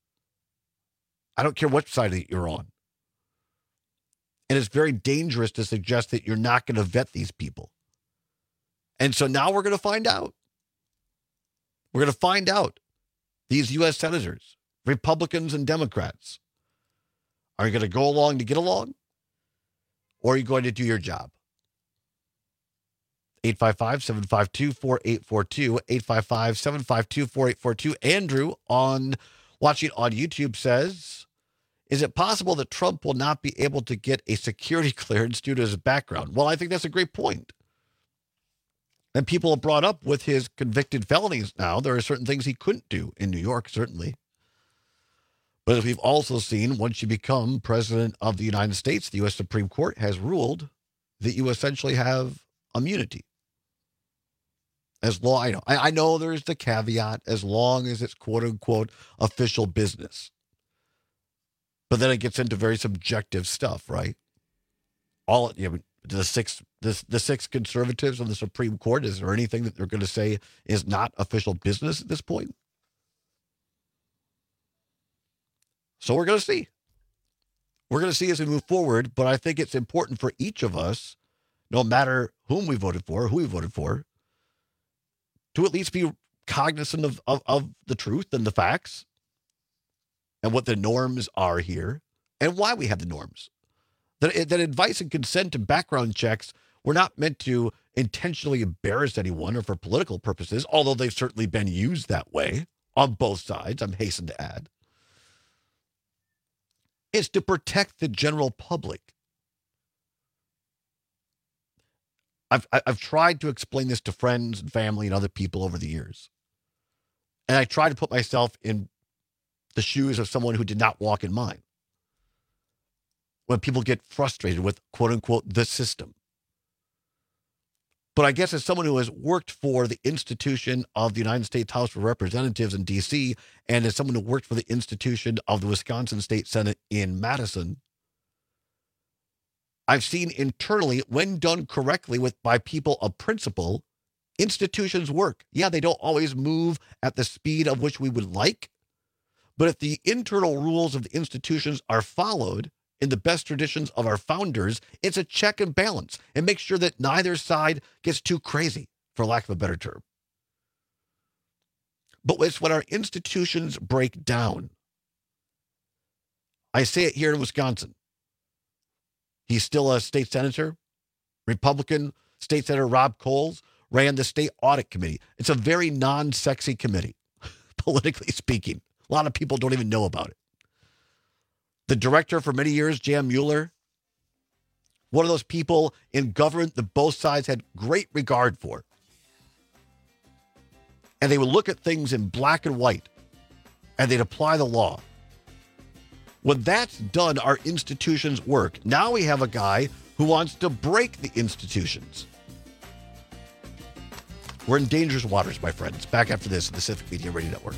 I don't care what side you're on. And it's very dangerous to suggest that you're not going to vet these people. And so now we're going to find out. We're going to find out. These U S senators, Republicans and Democrats, are you going to go along to get along? Or are you going to do your job? eight five five, seven five two, four eight four two, eight five five, seven five two, four eight four two. Andrew, on watching on YouTube, says, is it possible that Trump will not be able to get a security clearance due to his background? Well, I think that's a great point. And people have brought up with his convicted felonies now, there are certain things he couldn't do in New York, certainly. But as we've also seen, once you become president of the United States, the U S Supreme Court has ruled that you essentially have immunity. As long, I know, I, I know there's the caveat, as long as it's quote unquote official business. But then it gets into very subjective stuff, right? All you know, the six the, the six conservatives on the Supreme Court, is there anything that they're going to say is not official business at this point? So we're going to see. We're going to see as we move forward, but I think it's important for each of us, no matter whom we voted for, who we voted for, to at least be cognizant of, of, of the truth and the facts and what the norms are here and why we have the norms. That, that advice and consent and background checks were not meant to intentionally embarrass anyone or for political purposes, although they've certainly been used that way on both sides, I'm hastened to add. It's to protect the general public. I've I've tried to explain this to friends and family and other people over the years. And I try to put myself in the shoes of someone who did not walk in mine. When people get frustrated with, quote unquote, the system. But I guess as someone who has worked for the institution of the United States House of Representatives in D C, and as someone who worked for the institution of the Wisconsin State Senate in Madison, I've seen internally, when done correctly with by people of principle, institutions work. Yeah, they don't always move at the speed of which we would like, but if the internal rules of the institutions are followed in the best traditions of our founders, it's a check and balance and make sure that neither side gets too crazy, for lack of a better term. But it's when our institutions break down. I say it here in Wisconsin. He's still a state senator. Republican State Senator Rob Coles ran the State Audit Committee. It's a very non-sexy committee, politically speaking. A lot of people don't even know about it. The director for many years, Jan Mueller, one of those people in government that both sides had great regard for. And they would look at things in black and white, and they'd apply the law. When that's done, our institutions work. Now we have a guy who wants to break the institutions. We're in dangerous waters, my friends. Back after this, the Civic Media Radio Network.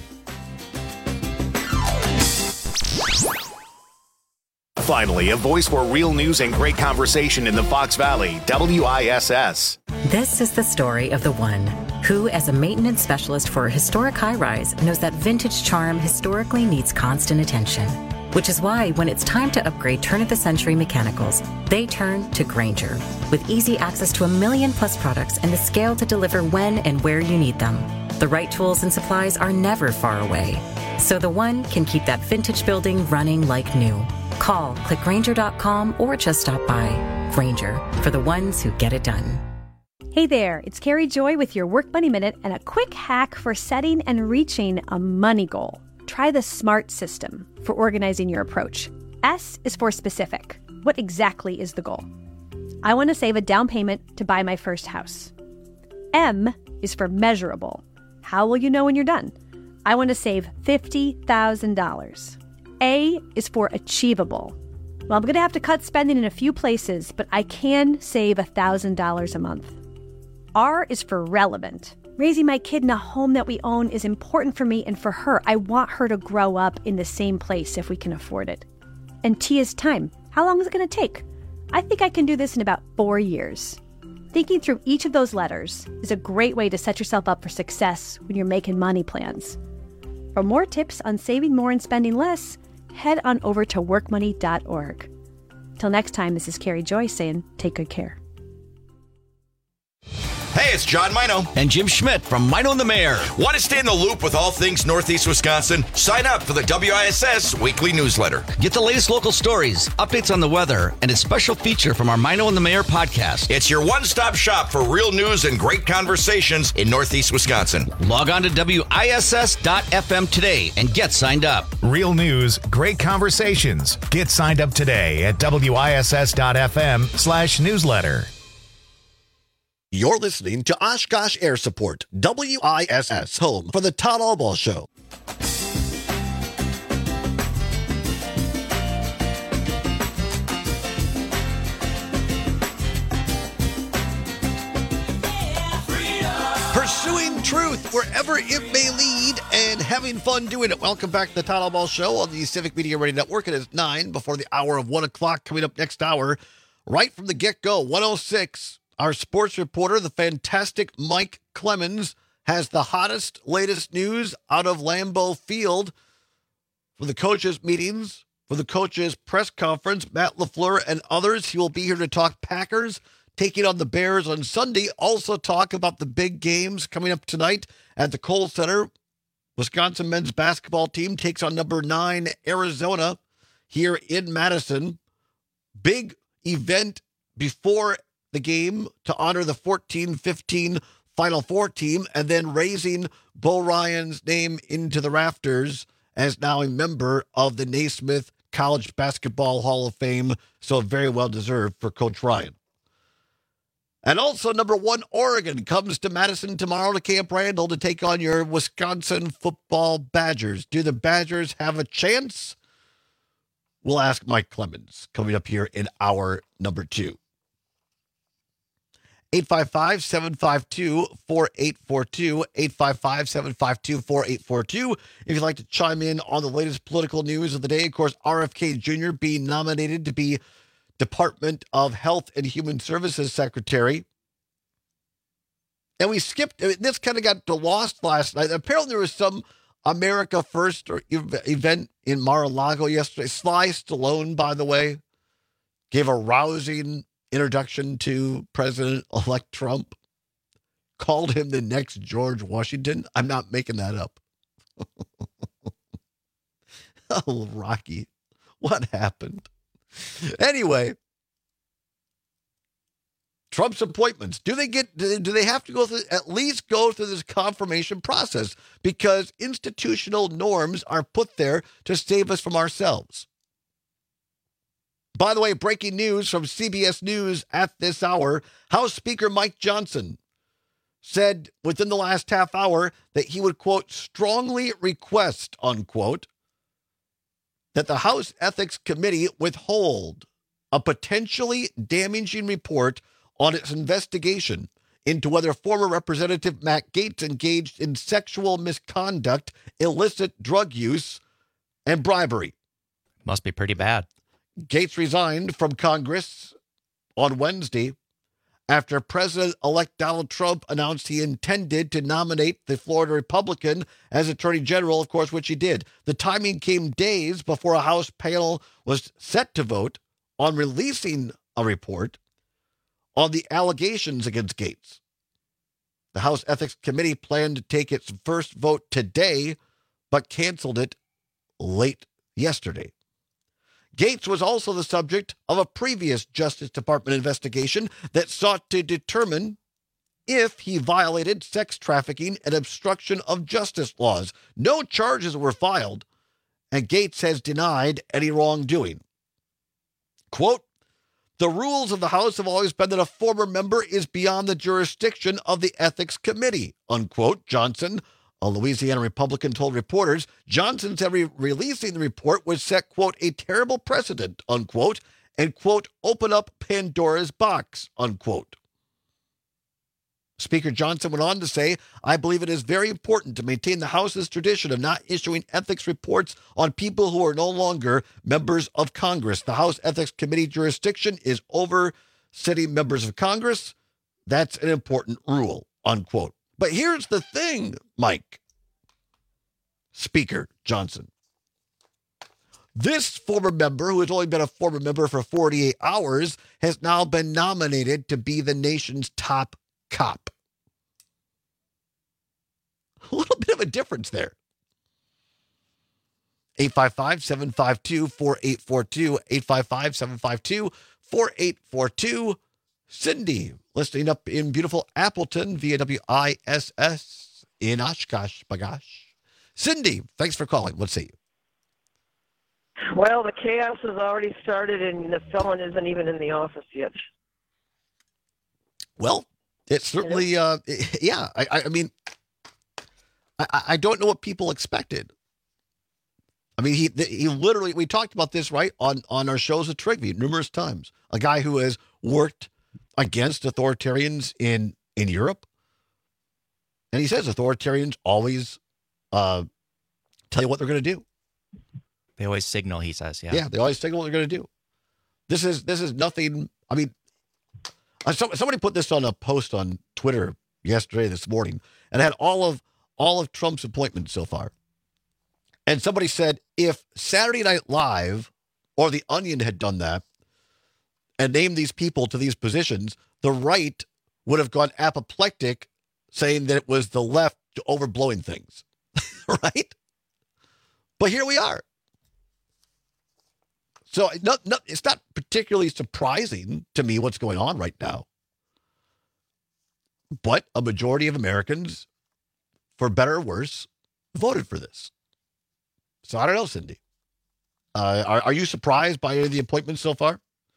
Finally, a voice for real news and great conversation in the Fox Valley, W I S S. This is the story of the one. Who, as a maintenance specialist for a historic high-rise, knows that vintage charm historically needs constant attention. Which is why, when it's time to upgrade turn-of-the-century mechanicals, they turn to Grainger. With easy access to a million-plus products and the scale to deliver when and where you need them. The right tools and supplies are never far away. So the one can keep that vintage building running like new. Call, click Grainger dot com, or just stop by. Grainger, for the ones who get it done. Hey there, it's Carrie Joy with your Work Money Minute and a quick hack for setting and reaching a money goal. Try the SMART system for organizing your approach. S is for specific. What exactly is the goal? I want to save a down payment to buy my first house. M is for measurable. How will you know when you're done? I want to save fifty thousand dollars. A is for achievable. Well, I'm going to have to cut spending in a few places, but I can save one thousand dollars a month. R is for relevant. Raising my kid in a home that we own is important for me and for her. I want her to grow up in the same place if we can afford it. And T is time. How long is it going to take? I think I can do this in about four years. Thinking through each of those letters is a great way to set yourself up for success when you're making money plans. For more tips on saving more and spending less, head on over to work money dot org. Till next time, this is Carrie Joy saying, take good care. Hey, it's John Mino and Jim Schmidt from Mino and the Mayor. Want to stay in the loop with all things Northeast Wisconsin? Sign up for the W I S S weekly newsletter. Get the latest local stories, updates on the weather, and a special feature from our Mino and the Mayor podcast. It's your one-stop shop for real news and great conversations in Northeast Wisconsin. Log on to W I S S dot F M today and get signed up. Real news, great conversations. Get signed up today at W I S S dot F M slash newsletter. You're listening to Oshkosh Air Support, W I S S, home for the Todd Albaugh Show. Pursuing truth wherever it may lead and having fun doing it. Welcome back to the Todd Albaugh Show on the Civic Media Radio Network. It is nine before the hour of one o'clock. Coming up next hour, right from the get-go, one oh six. Our sports reporter, the fantastic Mike Clemens, has the hottest, latest news out of Lambeau Field for the coaches' meetings, for the coaches' press conference. Matt LaFleur and others. He will be here to talk Packers taking on the Bears on Sunday. Also talk about the big games coming up tonight at the Kohl Center. Wisconsin men's basketball team takes on number nine Arizona here in Madison. Big event before the game to honor the fourteen fifteen Final Four team, and then raising Bo Ryan's name into the rafters as now a member of the Naismith College Basketball Hall of Fame. So very well deserved for Coach Ryan. And also number one, Oregon comes to Madison tomorrow to Camp Randall to take on your Wisconsin football Badgers. Do the Badgers have a chance? We'll ask Mike Clemens coming up here in hour number two. eight five five, seven five two, four eight four two, eight five five, seven five two, four eight four two. If you'd like to chime in on the latest political news of the day, of course, R F K Junior being nominated to be Department of Health and Human Services Secretary. And we skipped, this kind of got lost last night. Apparently there was some America First or event in Mar-a-Lago yesterday. Sly Stallone, by the way, gave a rousing introduction to President-elect Trump, called him the next George Washington. I'm not making that up. Oh, Rocky, what happened? Anyway, Trump's appointments. Do they get? Do they have to go through, at least go through this confirmation process? Because institutional norms are put there to save us from ourselves. By the way, breaking news from C B S News at this hour, House Speaker Mike Johnson said within the last half hour that he would, quote, strongly request, unquote, that the House Ethics Committee withhold a potentially damaging report on its investigation into whether former Representative Matt Gaetz engaged in sexual misconduct, illicit drug use, and bribery. Must be pretty bad. Gaetz resigned from Congress on Wednesday after President-elect Donald Trump announced he intended to nominate the Florida Republican as Attorney General, of course, which he did. The timing came days before a House panel was set to vote on releasing a report on the allegations against Gates. The House Ethics Committee planned to take its first vote today, but canceled it late yesterday. Gates was also the subject of a previous Justice Department investigation that sought to determine if he violated sex trafficking and obstruction of justice laws. No charges were filed, and Gates has denied any wrongdoing. Quote, "The rules of the House have always been that a former member is beyond the jurisdiction of the Ethics Committee," unquote. Johnson, a Louisiana Republican, told reporters Johnson said re- releasing the report would set, quote, "a terrible precedent," unquote, and, quote, "open up Pandora's box," unquote. Speaker Johnson went on to say, "I believe it is very important to maintain the House's tradition of not issuing ethics reports on people who are no longer members of Congress. The House Ethics Committee jurisdiction is over sitting members of Congress. That's an important rule," unquote. But here's the thing, Mike, Speaker Johnson. This former member, who has only been a former member for forty-eight hours, has now been nominated to be the nation's top cop. A little bit of a difference there. eight five five, seven five two, four eight four two, eight five five, seven five two, four eight four two. Cindy, listening up in beautiful Appleton via W I S S in Oshkosh, Bagosh. Cindy, thanks for calling. Let's see. Well, the chaos has already started, and the felon isn't even in the office yet. Well, it's certainly, uh, yeah, I, I mean, I, I don't know what people expected. I mean, he he literally, we talked about this, right, on, on our shows at Trigby numerous times. A guy who has worked against authoritarians in, in Europe. And he says authoritarians always uh, tell you what they're going to do. They always signal, he says, yeah. Yeah, they always signal what they're going to do. This is this is nothing, I mean, uh, so, somebody put this on a post on Twitter yesterday, this morning, and had all of all of Trump's appointments so far. And somebody said, if Saturday Night Live or The Onion had done that and named these people to these positions, the right would have gone apoplectic, saying that it was the left overblowing things, right? But here we are. So no, no, it's not particularly surprising to me what's going on right now. But a majority of Americans, for better or worse, voted for this. So I don't know, Cindy. Uh, are, are you surprised by any of the appointments so far?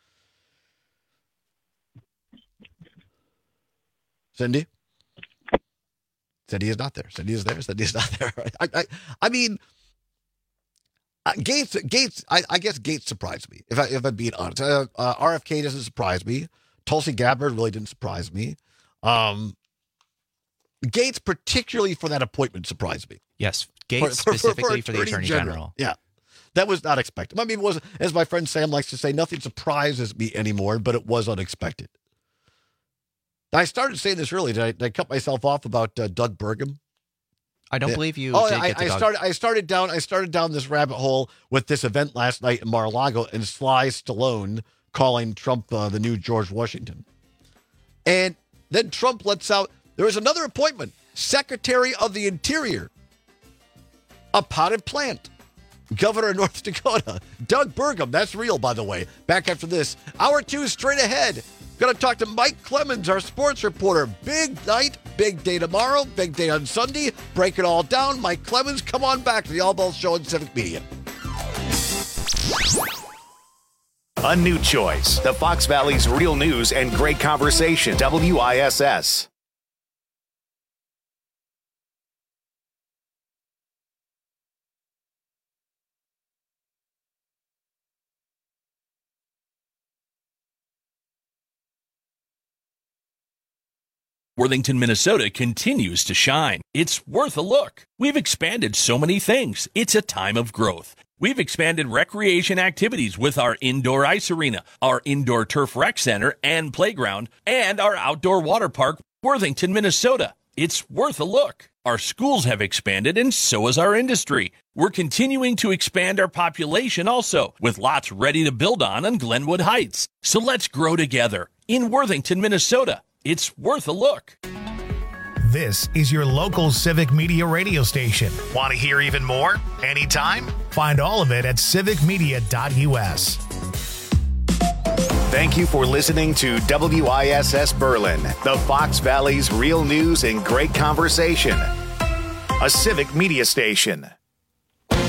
Cindy? Cindy is not there. Cindy is there. Cindy is not there. I, I, I mean, uh, Gates. Gates. I, I guess Gates surprised me. If I if I'm being honest, uh, uh, R F K doesn't surprise me. Tulsi Gabbard really didn't surprise me. Um, Gates, particularly for that appointment, surprised me. Yes, Gates for, for, specifically for, for, for the Attorney General. General. Yeah, that was not expected. I mean, it was, as my friend Sam likes to say, nothing surprises me anymore, but it was unexpected. I started saying this earlier. Did I, did I cut myself off about uh, Doug Burgum? I don't yeah. believe you. Oh, did I, get to I Doug. started. I started down. I started down this rabbit hole with this event last night in Mar-a-Lago and Sly Stallone calling Trump uh, the new George Washington, and then Trump lets out. There was another appointment: Secretary of the Interior, a potted plant, Governor of North Dakota, Doug Burgum. That's real, by the way. Back after this, hour two straight ahead. Going to talk to Mike Clemens, our sports reporter. Big night, big day tomorrow, big day on Sunday. Break it all down. Mike Clemens, come on back to the All Balls Show on Civic Media. A new choice. The Fox Valley's real news and great conversation. W I S S. Worthington, Minnesota continues to shine. It's worth a look. We've expanded so many things. It's a time of growth. We've expanded recreation activities with our indoor ice arena, our indoor turf rec center and playground, and our outdoor water park, Worthington, Minnesota. It's worth a look. Our schools have expanded, and so has our industry. We're continuing to expand our population also, with lots ready to build on in Glenwood Heights. So let's grow together in Worthington, Minnesota. It's worth a look. This is your local Civic Media radio station. Want to hear even more? Anytime? Find all of it at civic media dot u s. Thank you for listening to W I S S Berlin, the Fox Valley's real news and great conversation. A Civic Media station.